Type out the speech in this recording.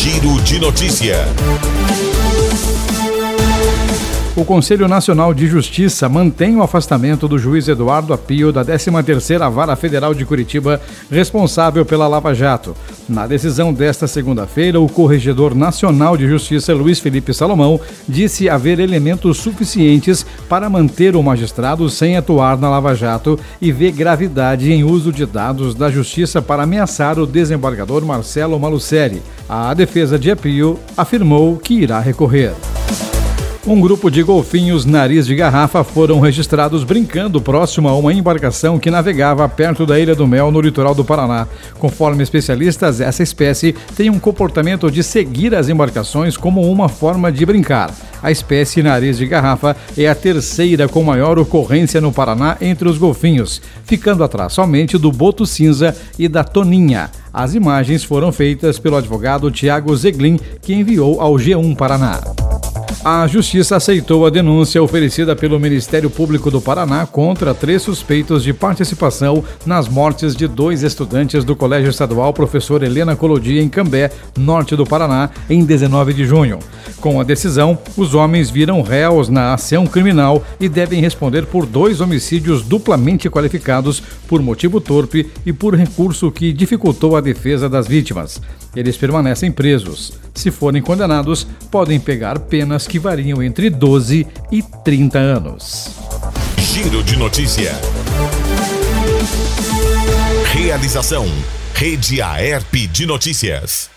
Giro de Notícia. O Conselho Nacional de Justiça mantém o afastamento do juiz Eduardo Apio da 13ª Vara Federal de Curitiba, responsável pela Lava Jato. Na decisão desta segunda-feira, o Corregedor Nacional de Justiça, Luiz Felipe Salomão, disse haver elementos suficientes para manter o magistrado sem atuar na Lava Jato e vê gravidade em uso de dados da Justiça para ameaçar o desembargador Marcelo Malucelli. A defesa de Apio afirmou que irá recorrer. Um grupo de golfinhos nariz de garrafa foram registrados brincando próximo a uma embarcação que navegava perto da Ilha do Mel, no litoral do Paraná. Conforme especialistas, essa espécie tem um comportamento de seguir as embarcações como uma forma de brincar. A espécie nariz de garrafa é a terceira com maior ocorrência no Paraná entre os golfinhos, ficando atrás somente do boto cinza e da toninha. As imagens foram feitas pelo advogado Tiago Zeglin, que enviou ao G1 Paraná. A Justiça aceitou a denúncia oferecida pelo Ministério Público do Paraná contra 3 suspeitos de participação nas mortes de 2 estudantes do Colégio Estadual Professor Helena Colodi, em Cambé, norte do Paraná, em 19 de junho. Com a decisão, os homens viram réus na ação criminal e devem responder por 2 homicídios duplamente qualificados por motivo torpe e por recurso que dificultou a defesa das vítimas. Eles permanecem presos. Se forem condenados, podem pegar penas que variam entre 12 e 30 anos. Giro de Notícia. Realização: Rede Aerp de Notícias.